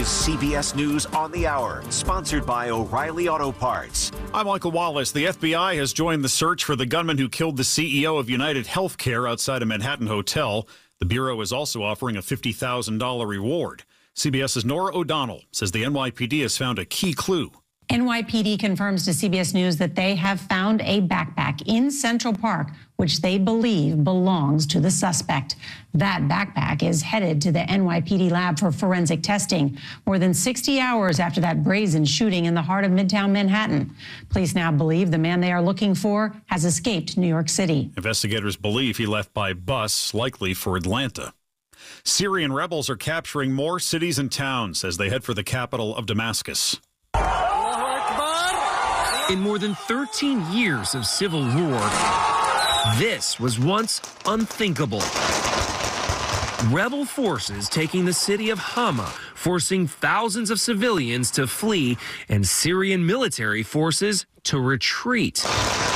is CBS News on the Hour, sponsored by O'Reilly Auto Parts. I'm Michael Wallace. The FBI has joined the search for the gunman who killed the CEO of United Healthcare outside a Manhattan hotel. The Bureau is also offering a $50,000 reward. CBS's Nora O'Donnell says the NYPD has found a key clue. NYPD confirms to CBS News that they have found a backpack in Central Park, which they believe belongs to the suspect. That backpack is headed to the NYPD lab for forensic testing, more than 60 hours after that brazen shooting in the heart of Midtown Manhattan. Police now believe the man they are looking for has escaped New York City. Investigators believe he left by bus, likely for Atlanta. Syrian rebels are capturing more cities and towns as they head for the capital of Damascus. In more than 13 years of civil war, this was once unthinkable. Rebel forces taking the city of Hama, forcing thousands of civilians to flee, and Syrian military forces to retreat.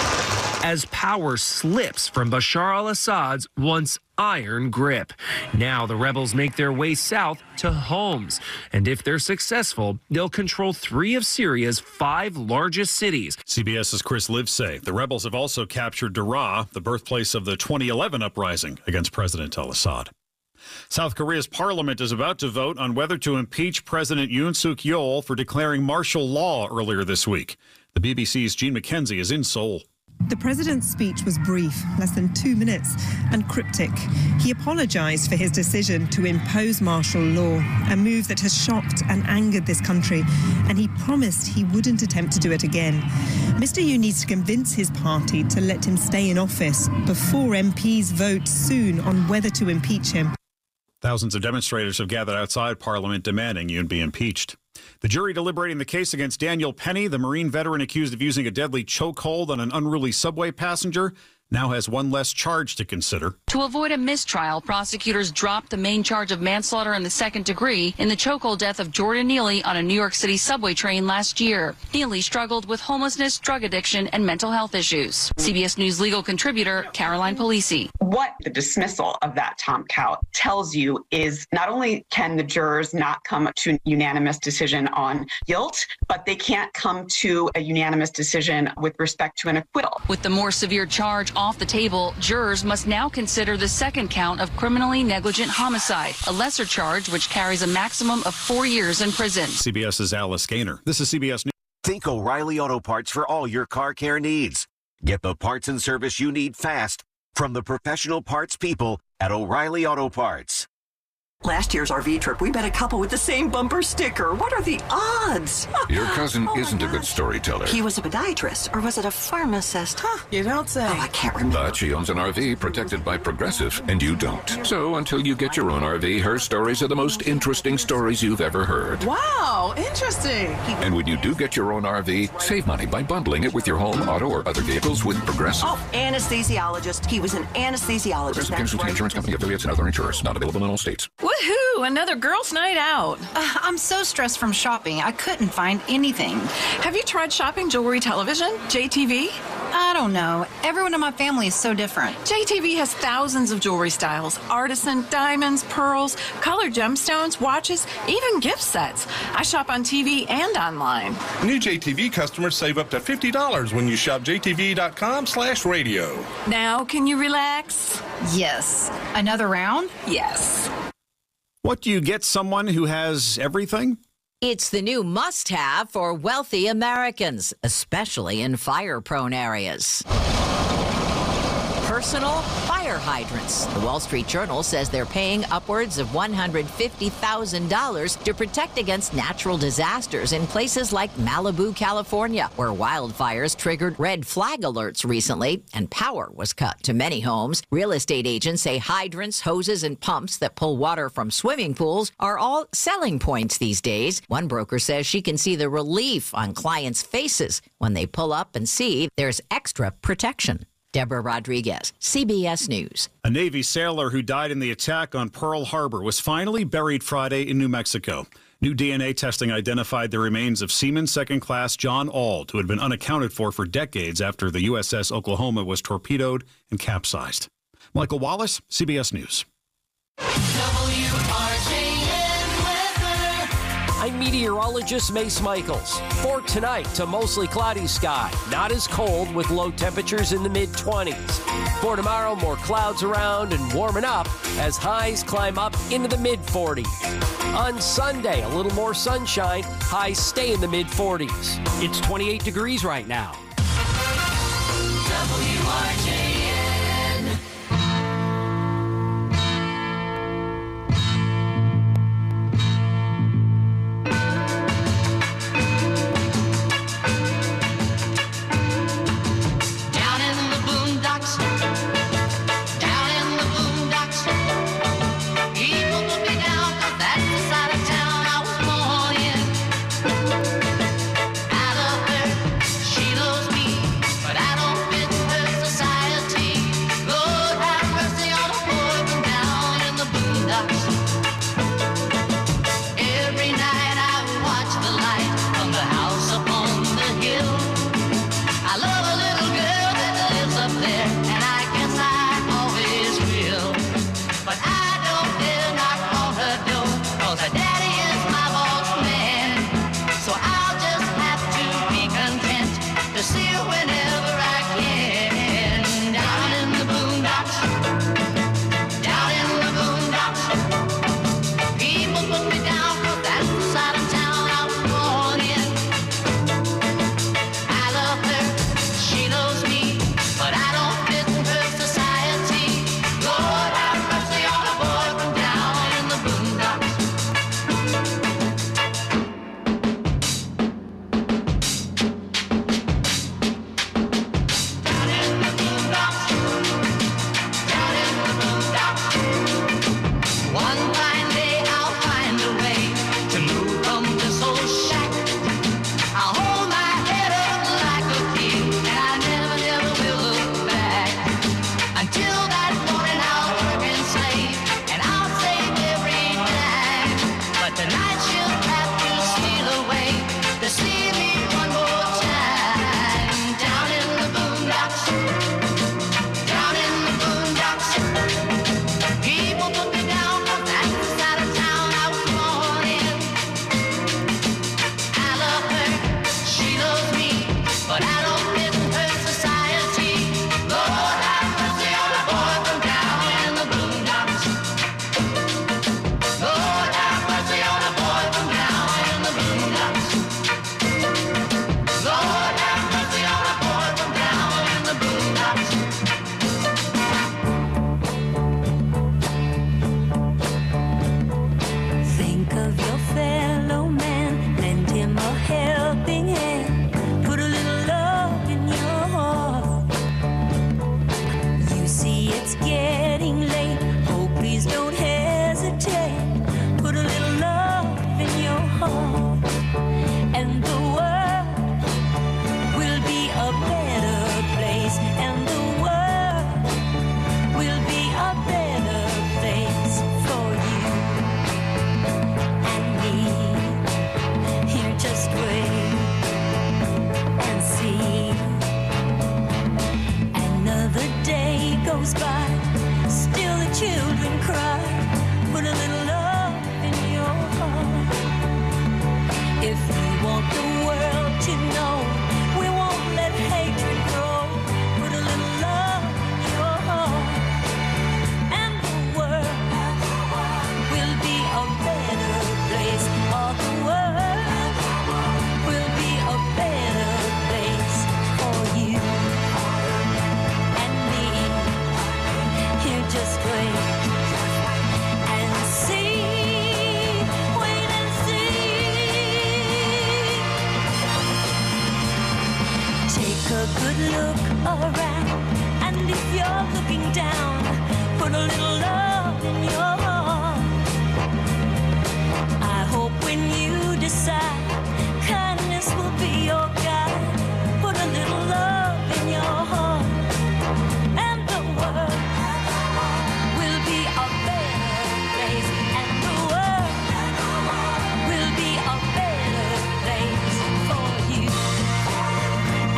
As power slips from Bashar al-Assad's once iron grip. Now the rebels make their way south to Homs, and if they're successful, they'll control 3 of Syria's 5 largest cities. CBS's Chris Livesay. The rebels have also captured Daraa, the birthplace of the 2011 uprising against President al-Assad. South Korea's parliament is about to vote on whether to impeach President Yoon Suk-yeol for declaring martial law earlier this week. The BBC's Gene McKenzie is in Seoul. The president's speech was brief, less than 2 minutes, and cryptic. He apologized for his decision to impose martial law, a move that has shocked and angered this country, and he promised he wouldn't attempt to do it again. Mr. Yoon needs to convince his party to let him stay in office before MPs vote soon on whether to impeach him. Thousands of demonstrators have gathered outside Parliament demanding Yoon be impeached. The jury deliberating the case against Daniel Penny, the Marine veteran accused of using a deadly chokehold on an unruly subway passenger, now has one less charge to consider. To avoid a mistrial, prosecutors dropped the main charge of manslaughter in the second degree in the chokehold death of Jordan Neely on a New York City subway train last year. Neely struggled with homelessness, drug addiction, and mental health issues. CBS News legal contributor Caroline Polisi. What the dismissal of that Tom count tells you is not only can the jurors not come to a unanimous decision on guilt, but they can't come to a unanimous decision with respect to an acquittal. With the more severe charge off the table, jurors must now consider the second count of criminally negligent homicide, a lesser charge which carries a maximum of 4 years in prison. CBS's Alice Gaynor. This is CBS News. Think O'Reilly Auto Parts for all your car care needs. Get the parts and service you need fast from the professional parts people at O'Reilly Auto Parts. Last year's RV trip, we met a couple with the same bumper sticker. What are the odds? Your cousin isn't a good storyteller. He was a podiatrist, or was it a pharmacist? You don't say. Oh, I can't remember. But she owns an RV protected by Progressive, and you don't. So until you get your own RV, her stories are the most interesting stories you've ever heard. Wow, interesting. And when you do get your own RV, save money by bundling it with your home, auto, or other vehicles with Progressive. Oh, anesthesiologist. He was an anesthesiologist. Progressive Casualty Insurance Company, affiliates, and other insurers. Not available in all states. Woohoo! Another girls' night out. I'm so stressed from shopping. I couldn't find anything. Have you tried shopping jewelry television? JTV? I don't know. Everyone in my family is so different. JTV has thousands of jewelry styles. Artisan, diamonds, pearls, colored gemstones, watches, even gift sets. I shop on TV and online. New JTV customers save up to $50 when you shop jtv.com/radio. Now, can you relax? Yes. Another round? Yes. What do you get someone who has everything? It's the new must-have for wealthy Americans, especially in fire-prone areas. Personal fire hydrants. The Wall Street Journal says they're paying upwards of $150,000 to protect against natural disasters in places like Malibu, California, where wildfires triggered red flag alerts recently and power was cut to many homes. Real estate agents say hydrants, hoses, and pumps that pull water from swimming pools are all selling points these days. One broker says she can see the relief on clients' faces when they pull up and see there's extra protection. Deborah Rodriguez, CBS News. A Navy sailor who died in the attack on Pearl Harbor was finally buried Friday in New Mexico. New DNA testing identified the remains of Seaman Second Class John Auld, who had been unaccounted for decades after the USS Oklahoma was torpedoed and capsized. Michael Wallace, CBS News. WRJN weather. I'm meteorologist Mace Michaels. For tonight, to mostly cloudy sky. Not as cold with low temperatures in the mid-20s. For tomorrow, more clouds around and warming up as highs climb up into the mid-40s. On Sunday, a little more sunshine. Highs stay in the mid-40s. It's 28 degrees right now. WRJN.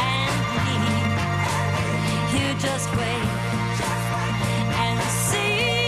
Just wait and see.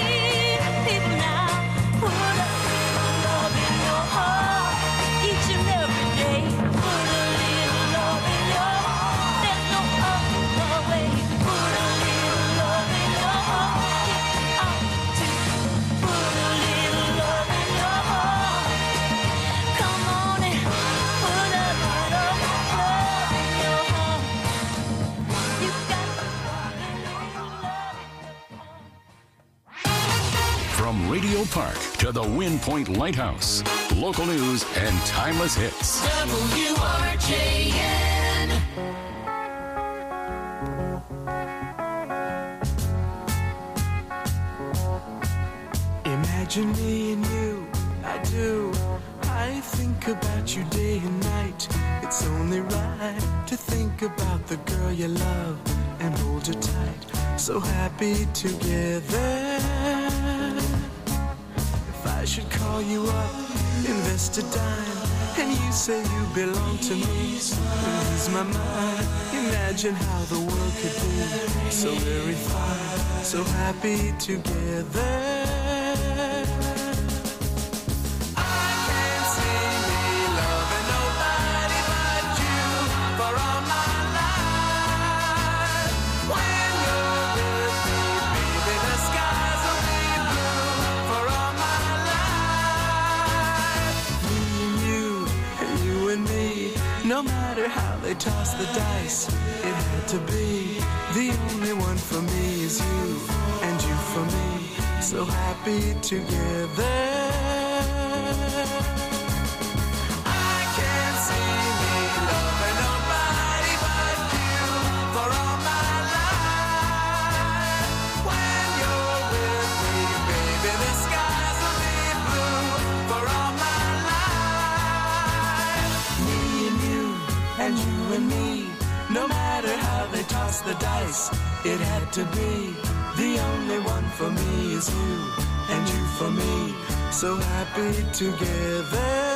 From Radio Park to the Wind Point Lighthouse, local news and timeless hits. WRJN. Imagine me and you, I do. I think about you day and night. It's only right to think about the girl you love and hold her tight. So happy together. If I should call you up, invest a dime, and you say you belong to me, ease my mind. Imagine how the world could be so very fine, so happy together. No matter how they toss the dice, it had to be. The only one for me is you, and you for me. So happy together. I can't see me loving nobody but you for all my life. When you're with me, baby, the skies will be blue for all my life. Me and you, and you and me, no matter how they toss the dice, it had to be. The only one for me is you, and you for me, so happy together.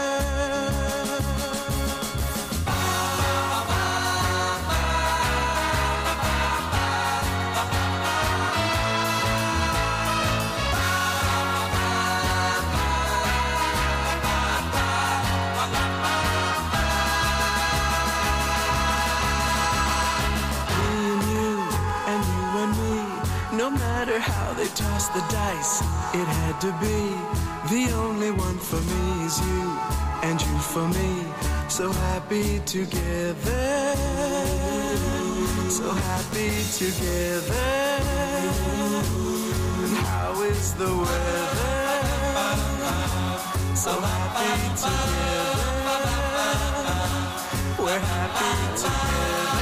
No matter how they toss the dice, it had to be. The only one for me is you, and you for me, so happy together. So happy together. And how is the weather? So happy together. We're happy together.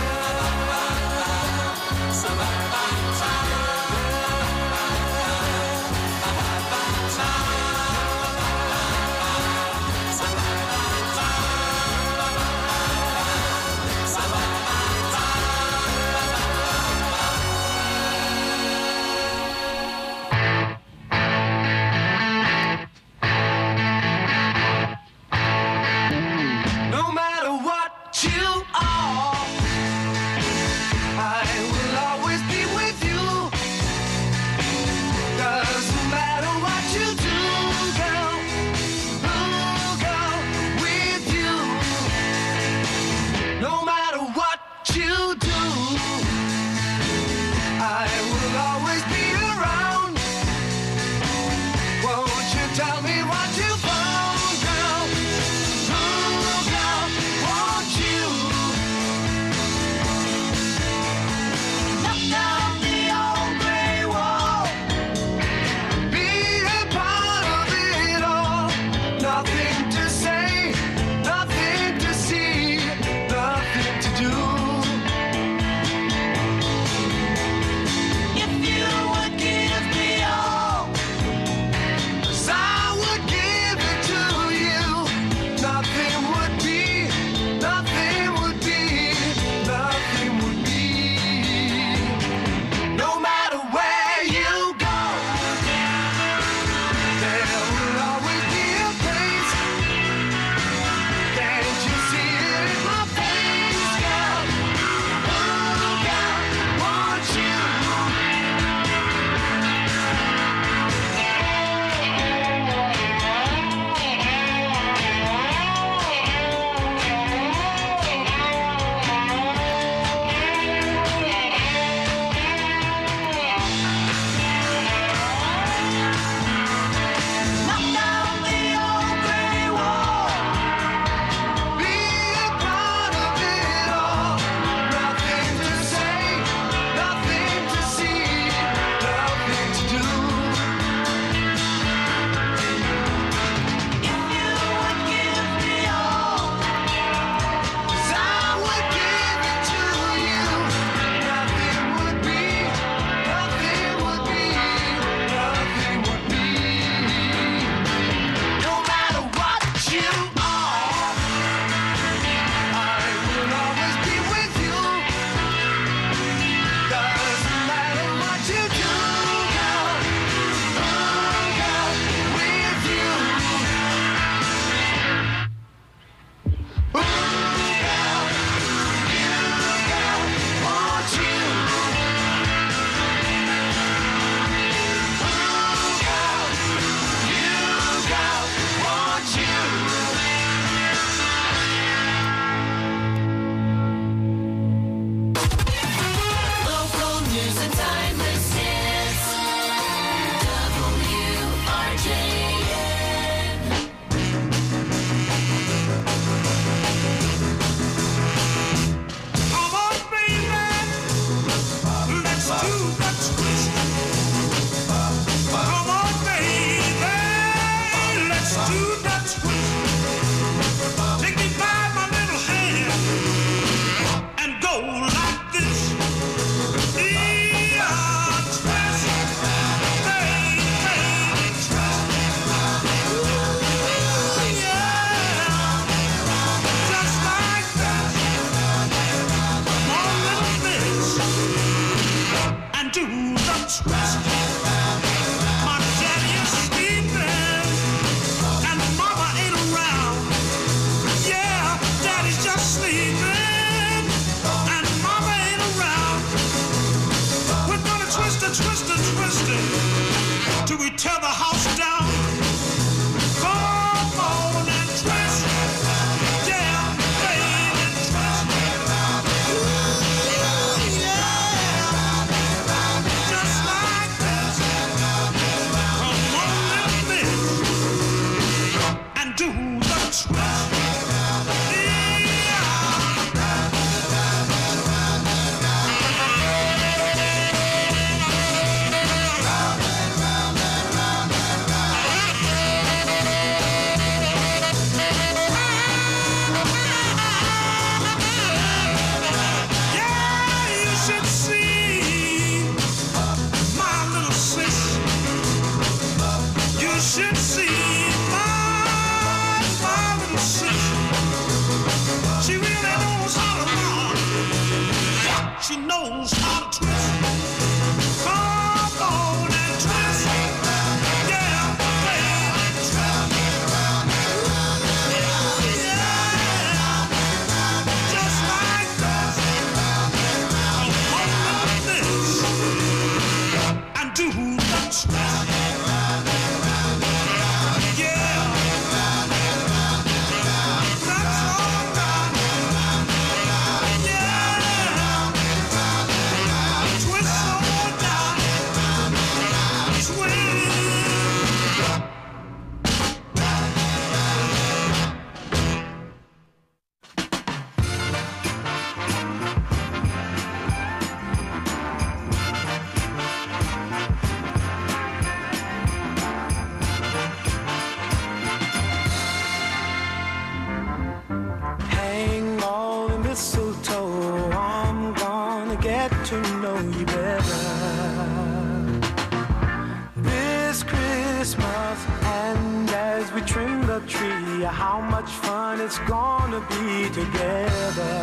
So happy together. No matter what you you how much fun it's gonna be together.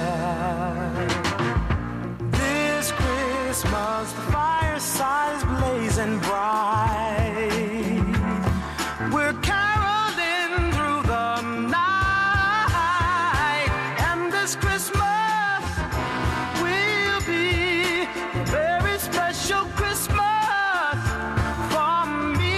This Christmas, the fireside is blazing bright. We're caroling through the night, and this Christmas will be a very special Christmas for me.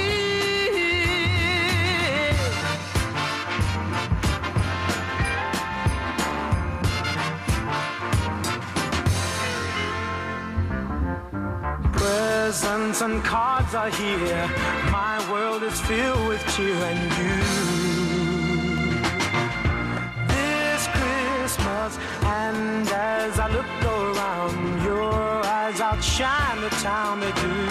Presents and cards are here. My world is filled with cheer and you. This Christmas, and as I look around, your eyes outshine the town they do.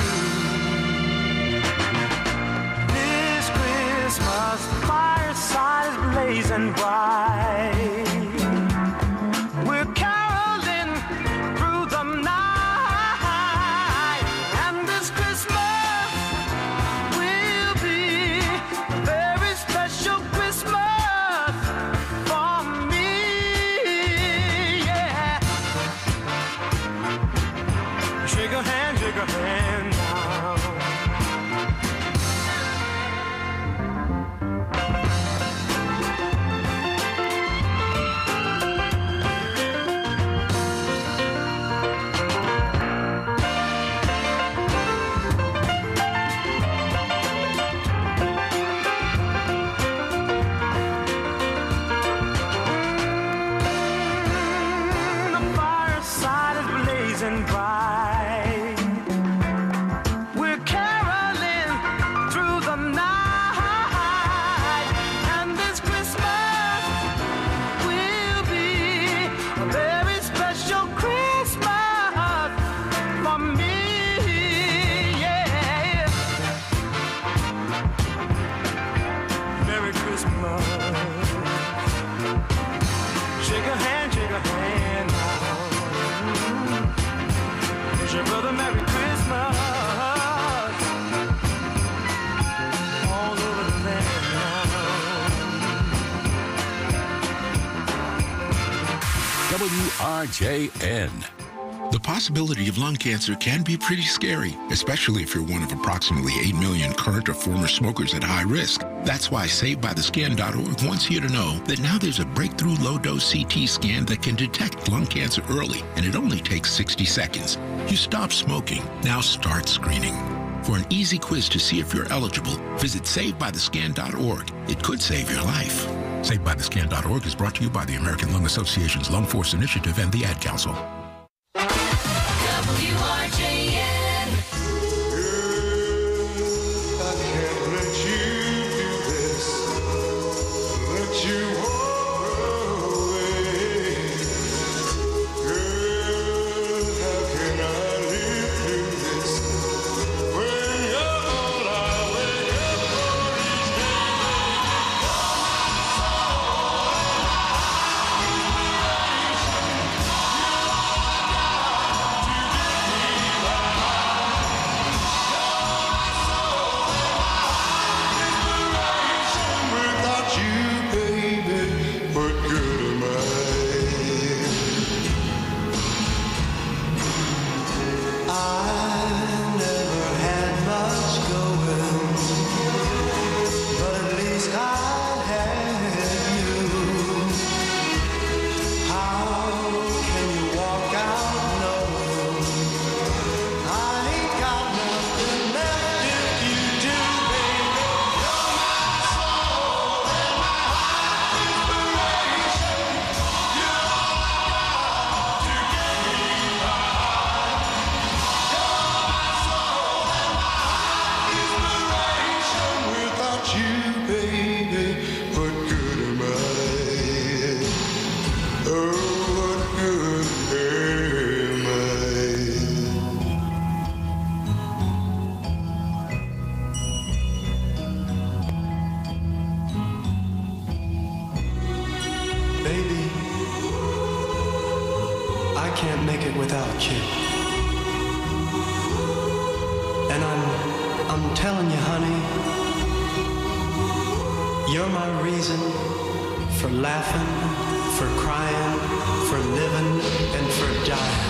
This Christmas, the fireside is blazing bright. We're caroling through the night, and this Christmas will be a very special Christmas for me. Yeah. Shake a hand now. The fireside is blazing bright. We're caroling through the night, and this Christmas will be a very special Christmas for me. Yeah. Merry Christmas. Shake a hand now. Wish your brother Merry Christmas. All over the land now. WRJN. The possibility of lung cancer can be pretty scary, especially if you're one of approximately 8 million current or former smokers at high risk. That's why SaveByTheScan.org wants you to know that now there's a breakthrough low-dose CT scan that can detect lung cancer early, and it only takes 60 seconds. You stop smoking, now start screening. For an easy quiz to see if you're eligible, visit SaveByTheScan.org. It could save your life. SaveByTheScan.org is brought to you by the American Lung Association's Lung Force Initiative and the Ad Council. WRJN. I can't let you do this. Let you walk away. Girl, how can I live through this when you're all I wake up for each without you, baby, what good am I? I never had much going, but at least I had you. How can you walk out knowing I ain't got nothing left if you do, baby? You're my soul and my heart inspiration. You're all I got to get me by. You're my soul and my heart inspiration. Without you, baby, what good am I? Oh, what good am I? Baby, I can't make it without you. And I'm telling you, honey, you're my reason for laughing, for crying, for living, and for dying.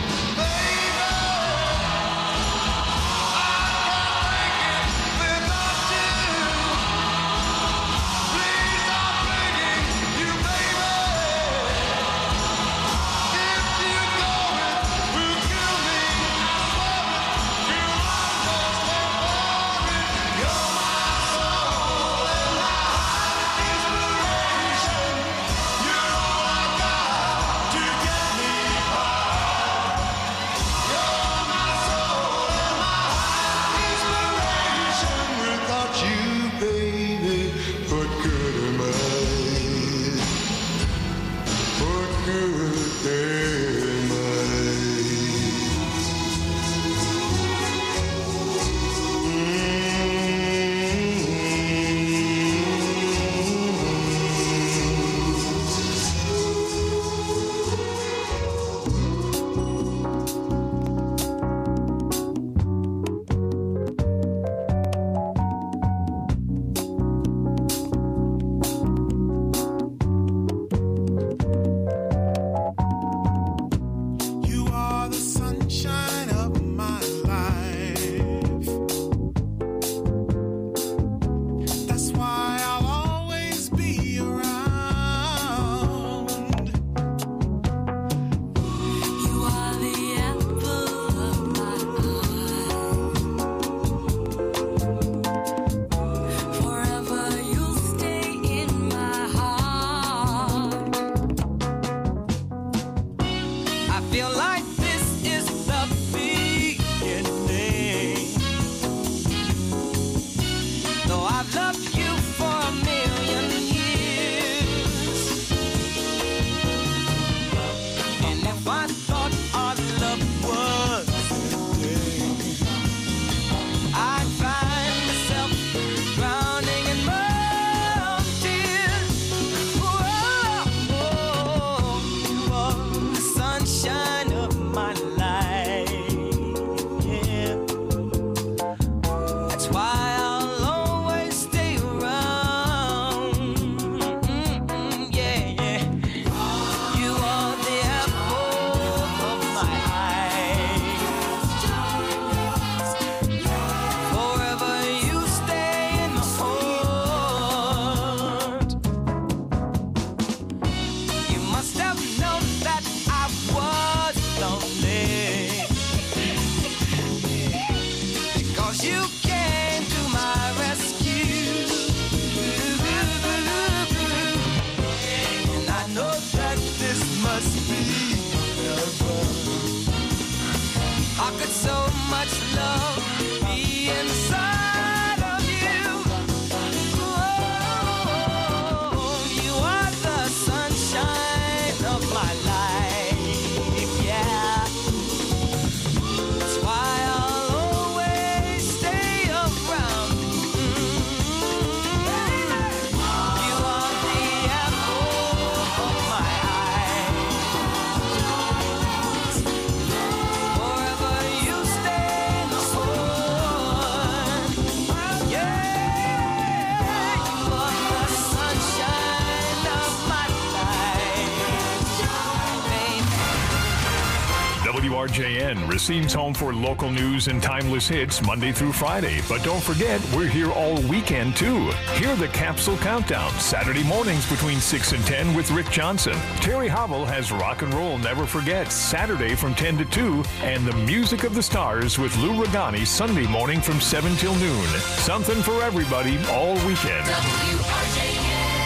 WRJN, Racine's home for local news and timeless hits Monday through Friday. But don't forget, we're here all weekend, too. Hear the Capsule Countdown, Saturday mornings between 6 and 10 with Rick Johnson. Terry Hobble has Rock and Roll Never Forget, Saturday from 10 to 2, and the Music of the Stars with Lou Regani, Sunday morning from 7 till noon. Something for everybody all weekend. WRJN.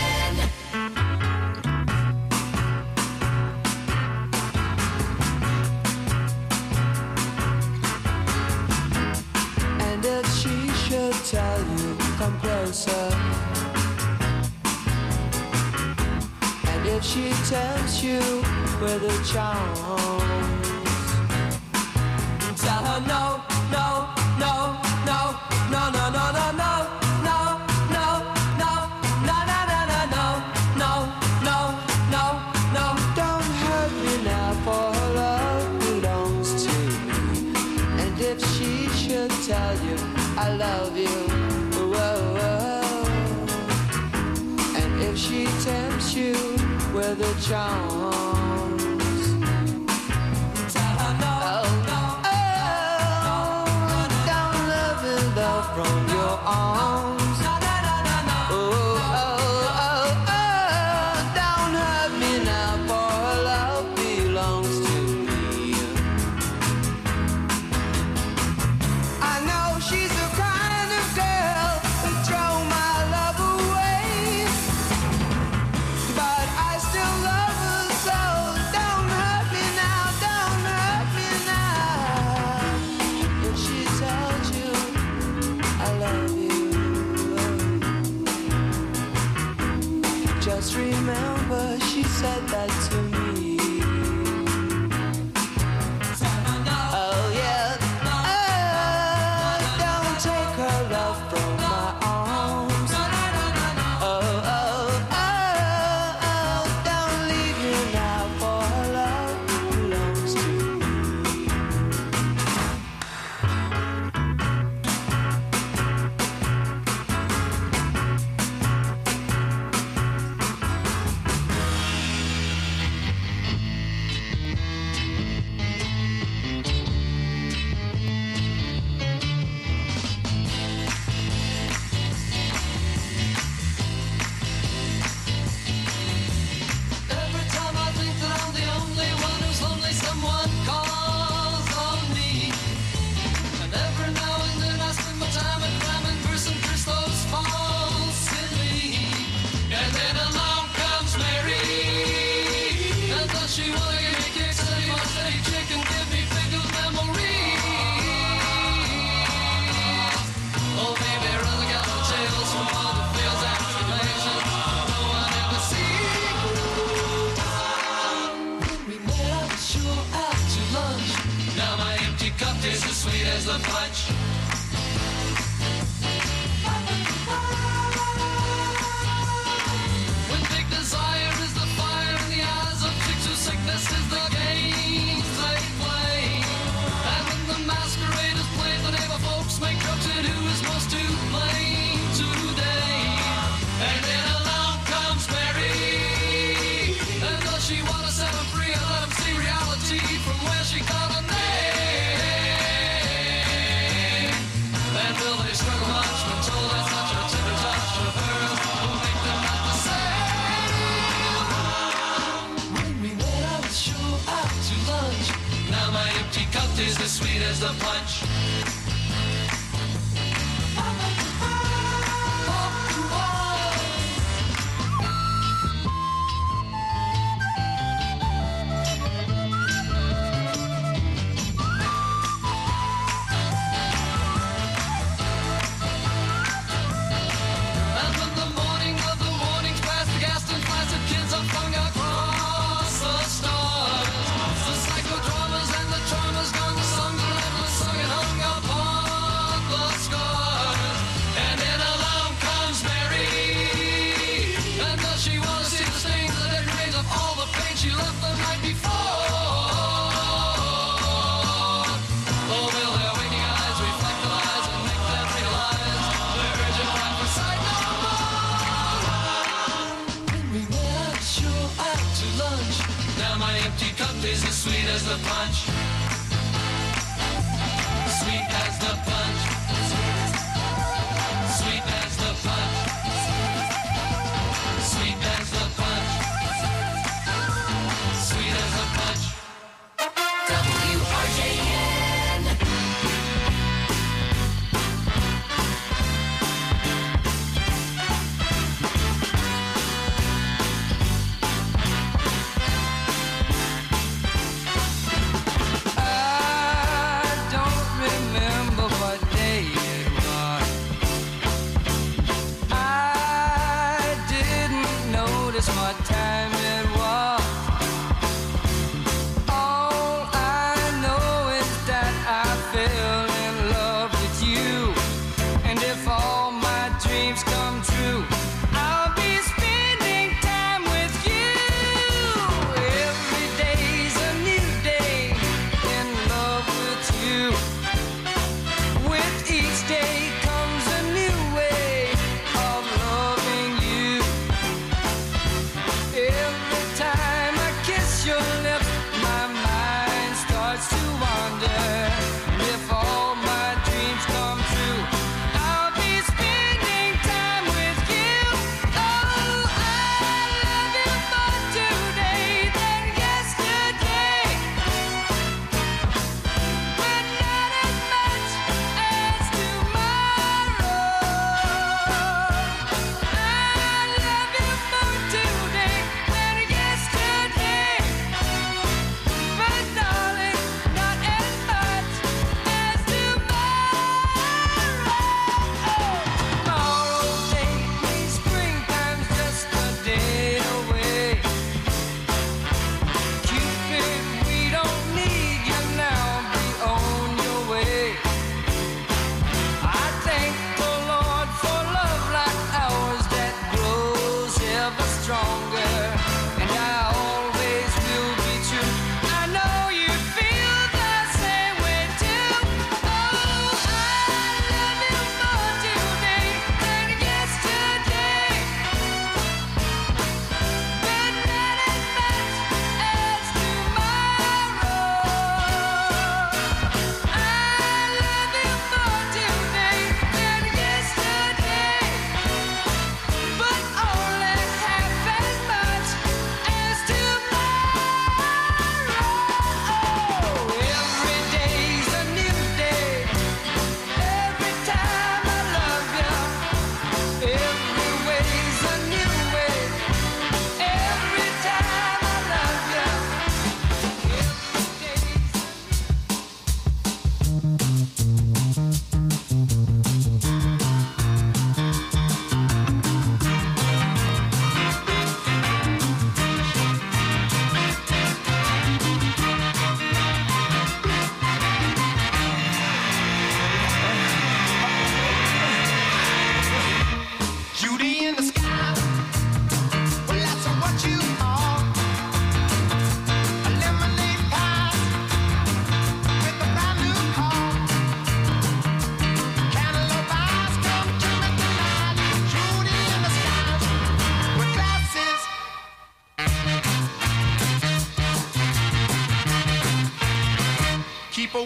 Tell you, come closer. And if she tempts you with her charms, tell her no, no, no, no, no, no, no, no, no, no, no, no, no, no, no, no, no, no. Don't hurt me now, for her love belongs to me. And if she should tell you I love you, whoa, whoa. And if she tempts meet you where the charms. Down loving love from your arms. Don't hurt me now, for love belongs to me. I know she's the kind of girl who throw my love away, but I still love her so. Don't hurt me now, don't hurt me now. If she tells you I love you, just remember she said that to me. Oh yeah. Don't take her love from my arms. Don't leave me now, for her love belongs to me. Every time I think that I'm the only one who's lonely, someone calls on me. And every now and then I spend my time at climbing for some crystals falsely. And then along comes Mary. And does she wanna give me kicks? Steady my steady chick and give me pickled memories. Oh baby, run the gallows tales from all the fields and tribulations no one ever sees. When we met, I was sure out to lunch. Now my empty cup tastes as sweet as the punch. When big desire is the fire in the eyes of chicks whose sickness is the games they play. And when the masquerade is played, the neighbor folks make jokes at who is most to blame today. And then along comes Mary. And does she want to set him free and let him see reality from where she got her name? And will they struggle much when told that's such a tender touch of hers will make them not the same? When we met, I was sure out to lunch. Now my empty cup tastes as sweet as the punch. And when the morning of the mornings past the gas and flaccid kids are flung across the stars, the psychodramas and the traumas gone, the songs are endless, sung and hung upon the scars. And then along comes Mary. And does she want to see the stains, the dead remains of all the pain she left the night before? Oh, will their waking eyes reflect the lies and make them realize the urgent cry for sight no more? When we met, I was sure out to lunch. Now my empty cup tastes as sweet as the punch. Sweet as the punch. Sweet as the punch. Sweet as the punch. Sweet as the punch. WRJN.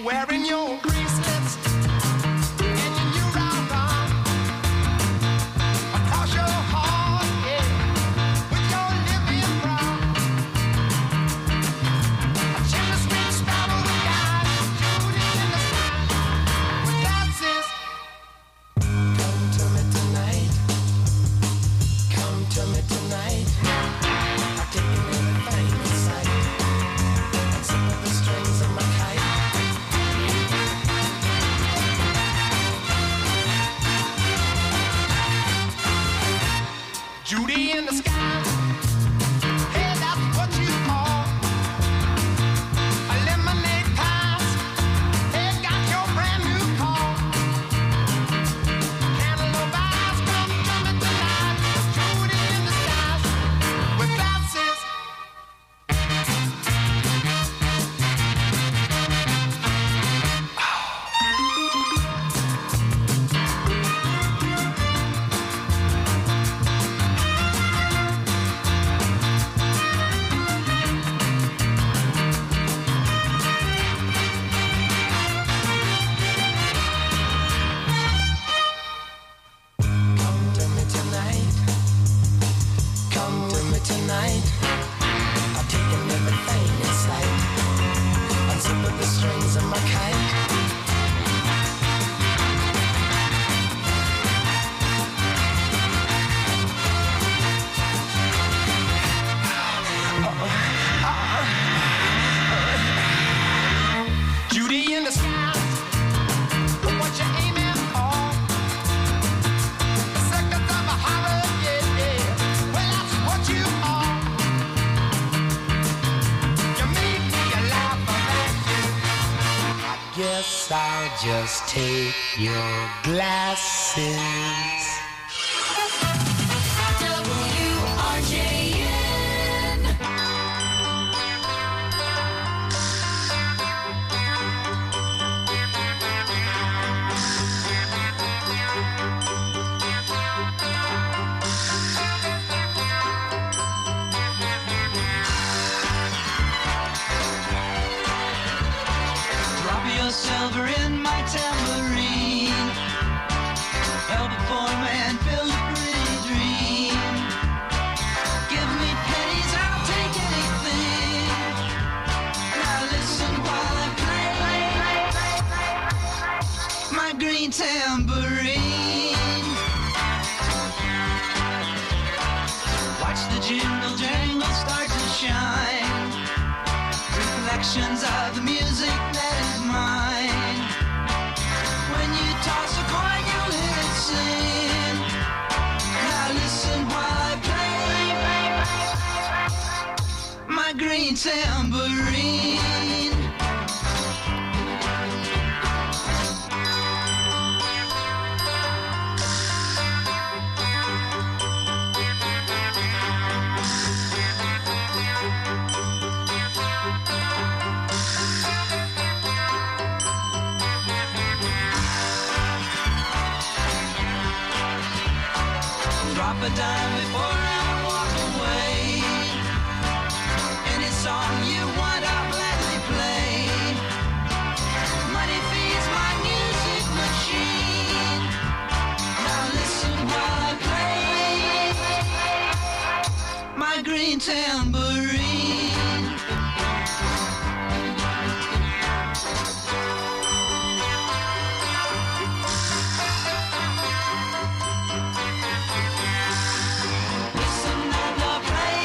wearing your bracelets and your new round arm across your heart, yeah, with your living brown. A chimney sweet sparrow with eyes shooting in the sky with glasses. Come to me tonight. Come to me tonight. I've taken everything in sight. Except for the strings of my kite. Judy in the sky. Hey, that's what you call a lemonade pass. Hey, got your brand new call. Cantaloupe eyes, come to me tonight. Judy in the skies with glasses. Come to me tonight. Come to me tonight. I've taken everything in sight. Unzip the strings of my kite. Judy in the sky. What you aiming for? The seconds of a horror, yeah, yeah. Well, that's what you are. You make me laugh at you. I guess I'll just take your glasses. Drop your silver in my tambourine. Help a poor man build a pretty dream. Give me pennies, I'll take anything. Now listen while I play my green tambourine. Watch the jingle jangle start to shine. Reflections of the music that is mine. When you toss a coin, you'll hear it sing. Now listen while I play my green tambourine. Drop a dime before I walk away. Any song you want, I'll gladly play. Money feeds my music machine. Now listen while I play my green tambourine. Listen and I'll play.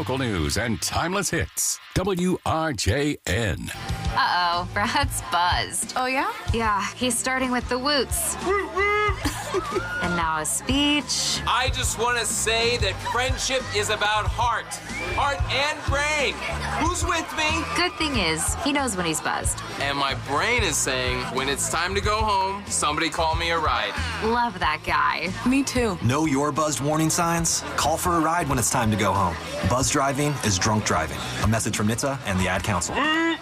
Local news and timeless hits. WRJN. Uh-oh, Brad's buzzed. Oh, yeah? Yeah, he's starting with the woots. And now a speech. I just want to say that friendship is about heart and brain. Who's with me? Good thing is, he knows when he's buzzed. And my brain is saying, when it's time to go home, somebody call me a ride. Love that guy. Me too. Know your buzzed warning signs? Call for a ride when it's time to go home. Buzz driving is drunk driving. A message from NHTSA and the Ad Council.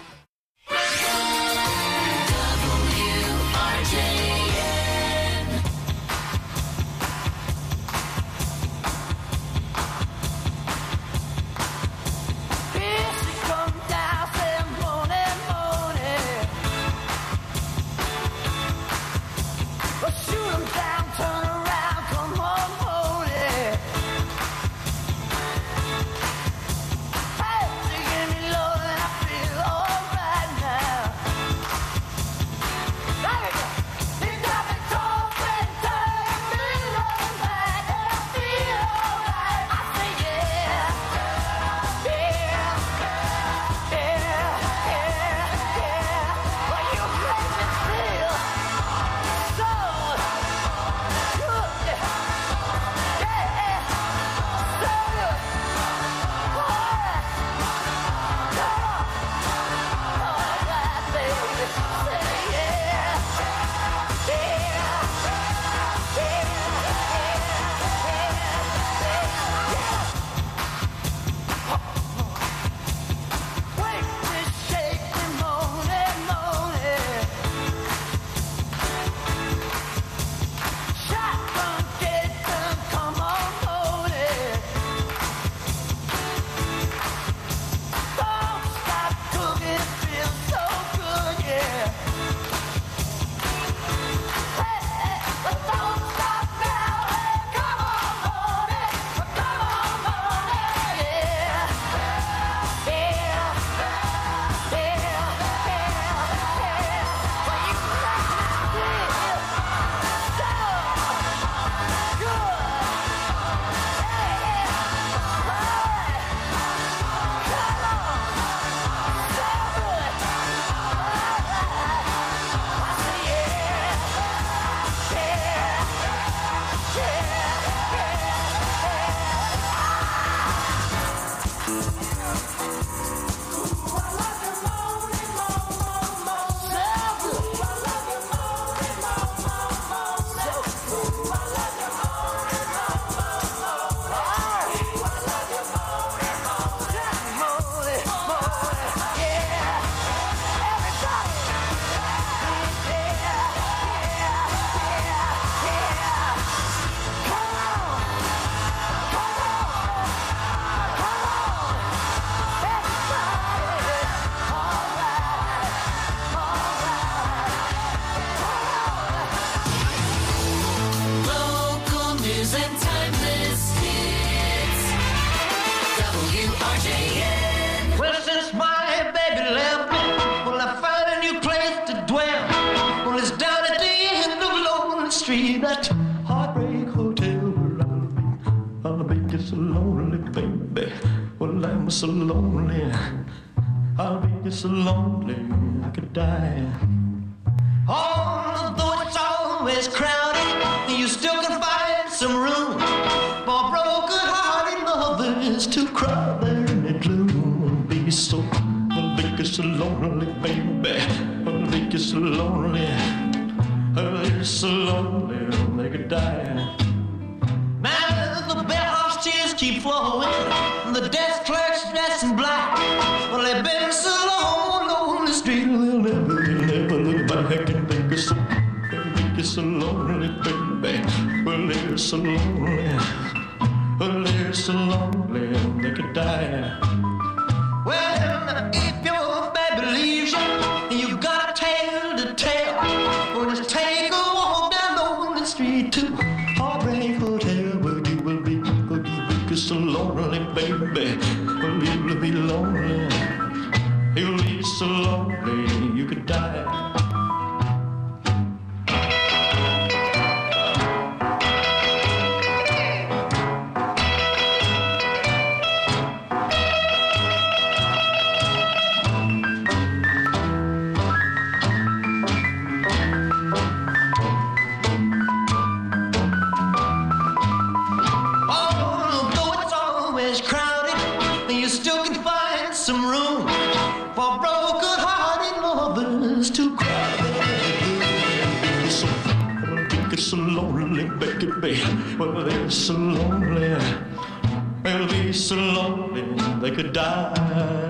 That heartbreak hotel where I'll be just so lonely, baby. Well, I'm so lonely. I'll be just so lonely I could die. Although it's always crowded, you still can find some room for broken-hearted lovers to cry there in the gloom. Be so, I'll be just so lonely, baby. I'll be just so lonely. They're so lonely they could die. Now the bellhop's tears keep flowing, the desk clerk's dressed in black. Well, they've been so long on the street, they'll never look back and think it's so lonely, baby. Well, they're so lonely. Well, they're so lonely they could die. Well, if your baby leaves you, you got a tale to tell. Well, just take a walk down on the street to Heartbreak Hotel, where you will be so lonely, baby. Well, you'll be lonely. You'll be so lonely you could die. Becky B. Well, they're so lonely. They'll be so lonely they could die.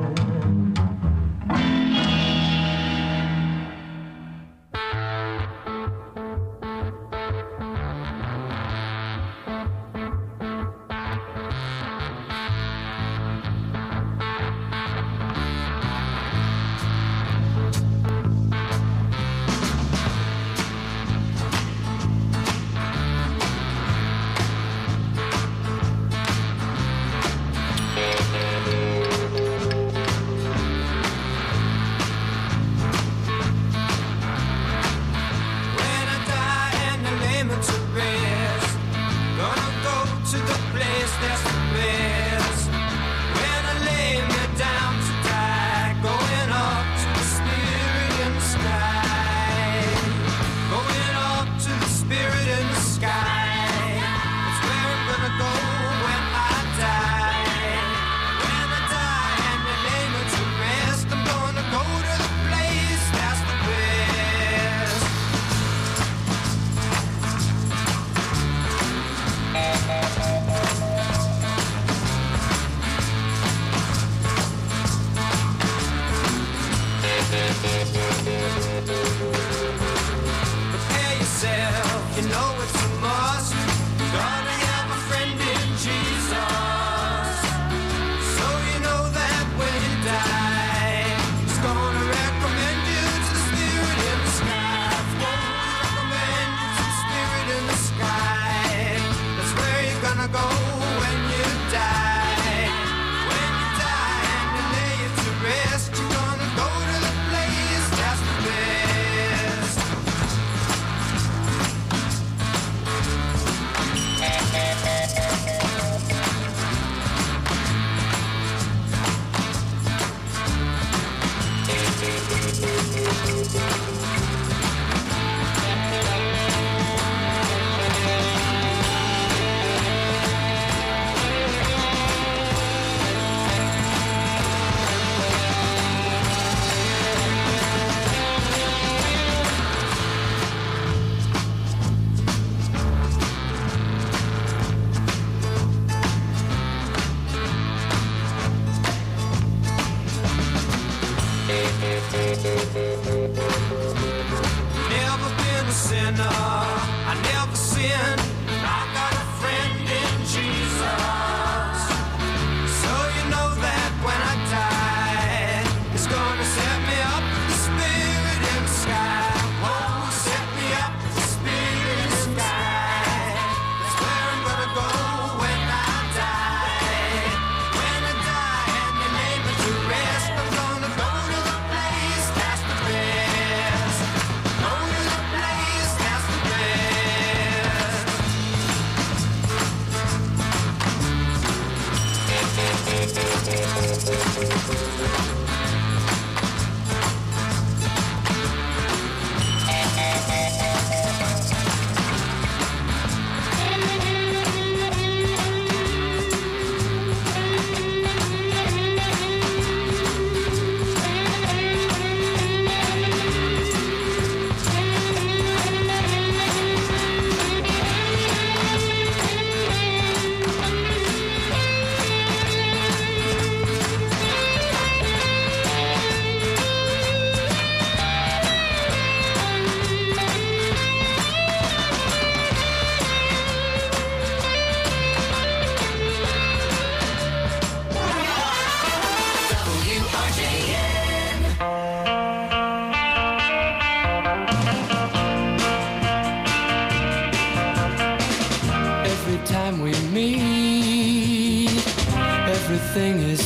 Everything is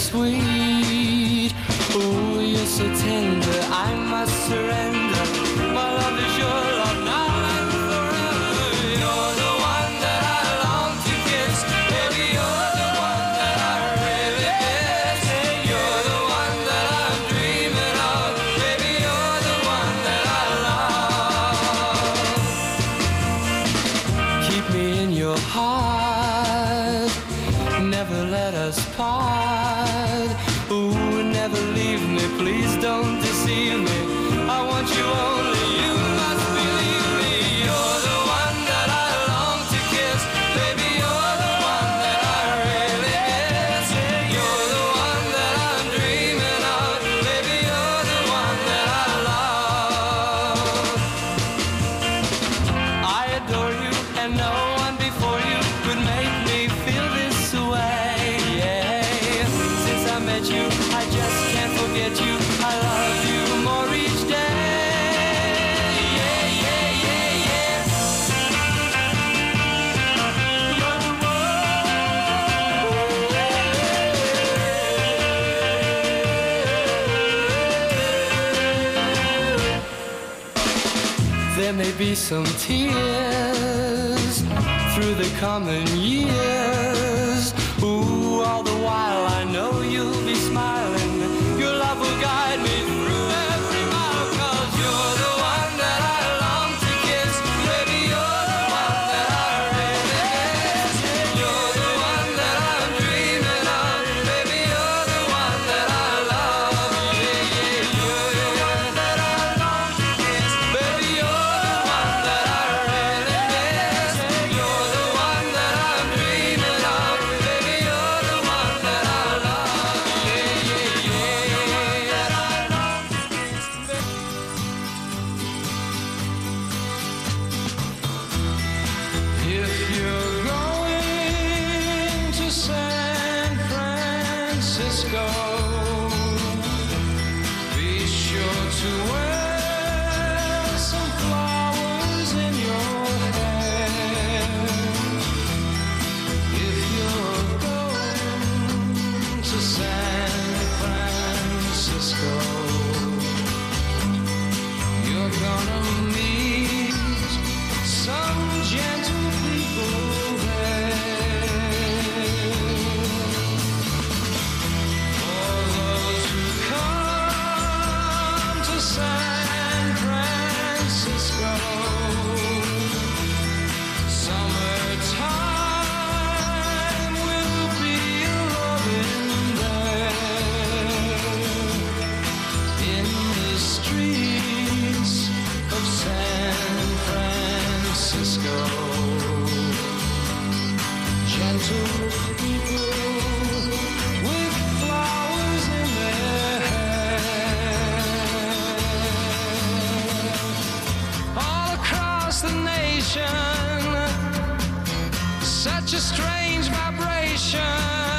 sweet. Oh, you're so tender, I must surrender. My love is your love now and forever. You're the one that I long to kiss. Baby, you're the one that I really miss. You're the one that I'm dreaming of. Baby, you're the one that I love. Keep me in your heart. Never let us part. Ooh, never leave me. Please don't deceive me. I want you only. You must believe me. You're the one that I There may be some tears through the coming years. Ooh, all the while I know you'll be smiling. Your love will guide me through every mile, 'cause you're the one that I long to kiss. Baby, you're the one that I really miss. You're the one that I'm dreaming of. Baby, you're the one that I love. Yeah, yeah, you're the one that I long to kiss. Baby, you're the one that I really miss. You're the one that I'm dreaming of. Baby, you're the one that I love. Yeah, yeah, yeah, that I long to kiss. If you're going to San Francisco, be sure to wear some flowers in your hair. If you're going to San Francisco, you're gonna meet some gentle people there. For those who come to San Francisco, summertime will be loving there. In the streets of San Francisco, gentle people with flowers in their hair. All across the nation, such a strange vibration.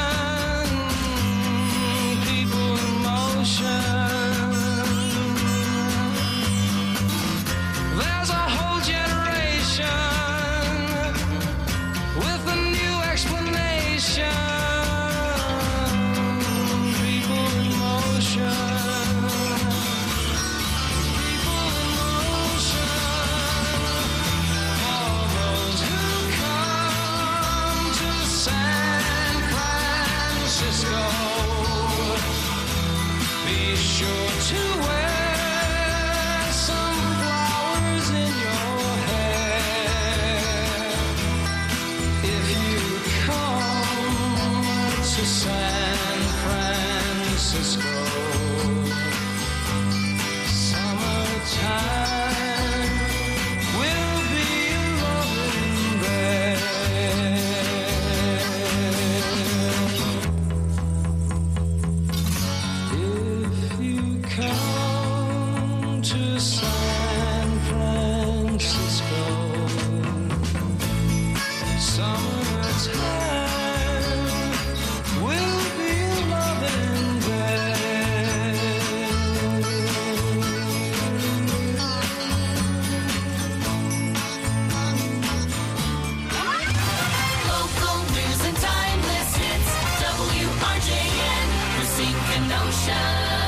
People in motion. There's a whole generation with a new explanation. People in motion. People in motion. All those who come to San Francisco, be sure to wear some flowers in your hair. If you come to San Francisco, summertime will be loving there. If you come to San Francisco, summertime will be loving there. Local news and timeless hits. WRJN, Racine Kenosha.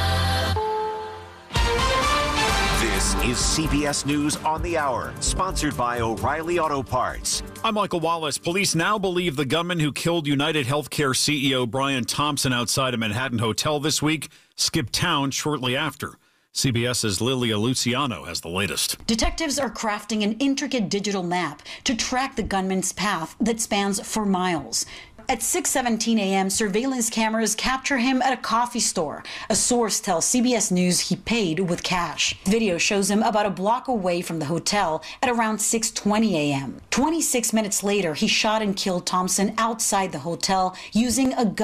This is CBS News on the Hour, sponsored by O'Reilly Auto Parts. I'm Michael Wallace. Police now believe the gunman who killed United Healthcare CEO Brian Thompson outside a Manhattan hotel this week skipped town shortly after. CBS's Lilia Luciano has the latest. Detectives are crafting an intricate digital map to track the gunman's path that spans for miles. At 6:17 a.m., surveillance cameras capture him at a coffee store. A source tells CBS News he paid with cash. Video shows him about a block away from the hotel at around 6:20 a.m. 26 minutes later, he shot and killed Thompson outside the hotel using a gun.